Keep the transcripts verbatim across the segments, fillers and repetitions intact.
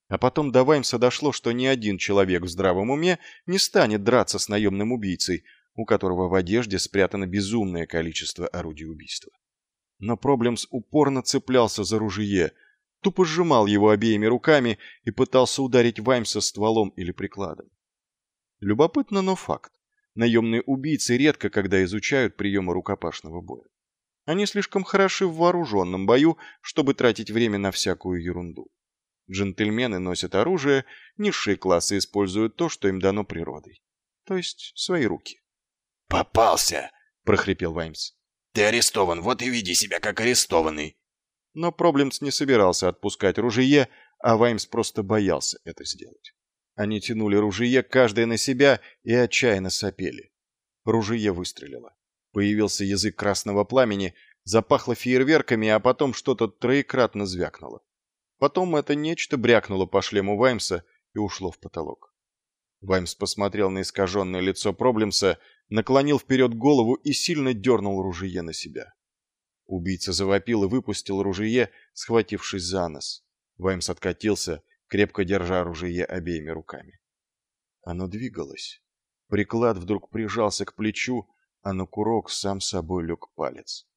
А потом до Ваймса дошло, что ни один человек в здравом уме не станет драться с наемным убийцей, у которого в одежде спрятано безумное количество орудий убийства. Но Проблемс упорно цеплялся за ружье, тупо сжимал его обеими руками и пытался ударить Ваймса стволом или прикладом. Любопытно, но факт. Наемные убийцы редко когда изучают приемы рукопашного боя. Они слишком хороши в вооруженном бою, чтобы тратить время на всякую ерунду. Джентльмены носят оружие, низшие классы используют то, что им дано природой. То есть свои руки. «Попался!» — прохрипел Ваймс. «Ты арестован, вот и веди себя как арестованный!» Но Проблемс не собирался отпускать ружье, а Ваймс просто боялся это сделать. Они тянули ружье, каждый на себя, и отчаянно сопели. Ружье выстрелило. Появился язык красного пламени, запахло фейерверками, а потом что-то троекратно звякнуло. Потом это нечто брякнуло по шлему Ваймса и ушло в потолок. Ваймс посмотрел на искаженное лицо Проблемса, наклонил вперед голову и сильно дернул ружье на себя. Убийца завопил и выпустил ружье, схватившись за нос. Ваймс откатился, крепко держа ружье обеими руками. Оно двигалось. Приклад вдруг прижался к плечу, а на курок сам собой лег палец.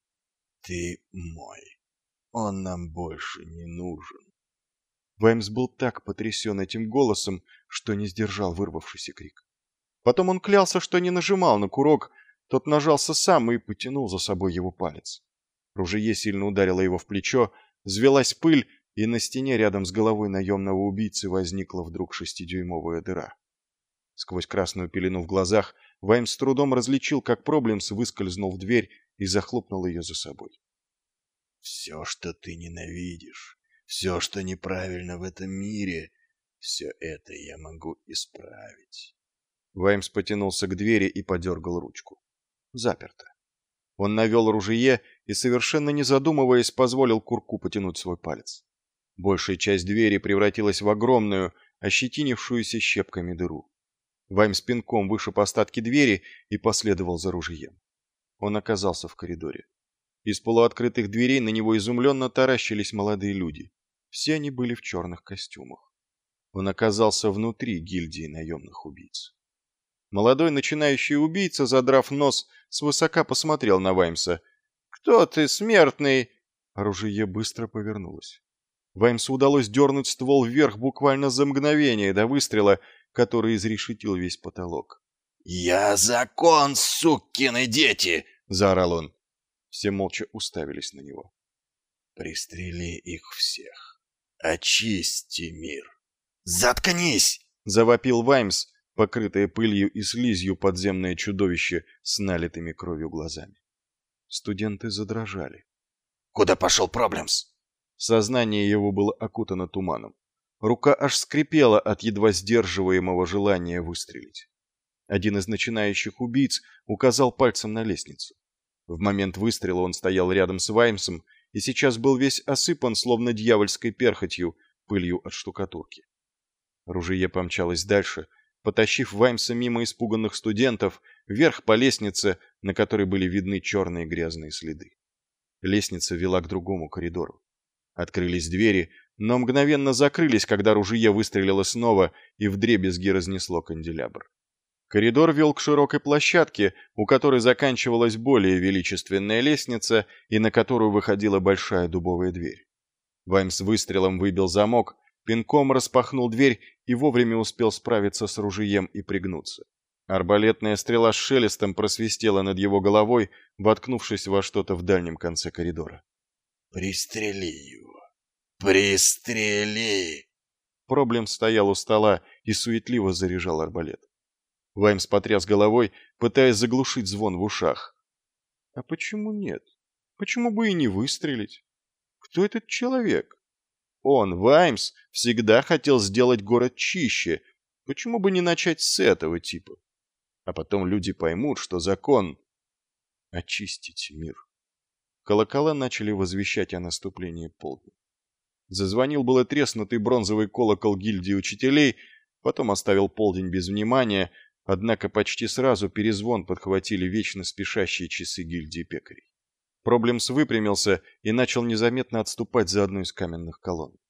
«Ты мой. Он нам больше не нужен». Ваймс был так потрясен этим голосом, что не сдержал вырвавшийся крик. Потом он клялся, что не нажимал на курок, тот нажался сам и потянул за собой его палец. Ружье сильно ударило его в плечо, взвелась пыль, и на стене рядом с головой наемного убийцы возникла вдруг шестидюймовая дыра. Сквозь красную пелену в глазах Ваймс с трудом различил, как Проблемс выскользнул в дверь и захлопнул ее за собой. «Все, что ты ненавидишь, все, что неправильно в этом мире, все это я могу исправить». Ваймс потянулся к двери и подергал ручку. Заперто. Он навел ружье и, совершенно не задумываясь, позволил курку потянуть свой палец. Большая часть двери превратилась в огромную, ощетинившуюся щепками дыру. Ваймс пинком вышиб остатки двери и последовал за ружьем. Он оказался в коридоре. Из полуоткрытых дверей на него изумленно таращились молодые люди. Все они были в черных костюмах. Он оказался внутри гильдии наемных убийц. Молодой начинающий убийца, задрав нос, свысока посмотрел на Ваймса. «Кто ты, смертный?» Ружье быстро повернулось. Ваймсу удалось дернуть ствол вверх буквально за мгновение до выстрела, который изрешетил весь потолок. «Я закон, сукины дети!» — заорал он. Все молча уставились на него. «Пристрели их всех. Очисти мир». «Заткнись!» — завопил Ваймс, покрытое пылью и слизью подземное чудовище с налитыми кровью глазами. Студенты задрожали. «Куда пошел Проблемс?» Сознание его было окутано туманом. Рука аж скрипела от едва сдерживаемого желания выстрелить. Один из начинающих убийц указал пальцем на лестницу. В момент выстрела он стоял рядом с Ваймсом и сейчас был весь осыпан, словно дьявольской перхотью, пылью от штукатурки. Ружье помчалось дальше, потащив Ваймса мимо испуганных студентов, вверх по лестнице, на которой были видны черные грязные следы. Лестница вела к другому коридору. Открылись двери, но мгновенно закрылись, когда ружье выстрелило снова и вдребезги разнесло канделябр. Коридор вел к широкой площадке, у которой заканчивалась более величественная лестница и на которую выходила большая дубовая дверь. Ваймс выстрелом выбил замок, пинком распахнул дверь и вовремя успел справиться с ружьем и пригнуться. Арбалетная стрела с шелестом просвистела над его головой, воткнувшись во что-то в дальнем конце коридора. «Пристрели его! Пристрели!» Проблем стоял у стола и суетливо заряжал арбалет. Ваймс потряс головой, пытаясь заглушить звон в ушах. А почему нет? Почему бы и не выстрелить? Кто этот человек? Он, Ваймс, всегда хотел сделать город чище. Почему бы не начать с этого типа? А потом люди поймут, что закон — очистить мир. Колокола начали возвещать о наступлении полдня. Зазвонил было треснутый бронзовый колокол гильдии учителей, потом оставил полдень без внимания, однако почти сразу перезвон подхватили вечно спешащие часы гильдии пекарей. Проблемс выпрямился и начал незаметно отступать за одну из каменных колонн.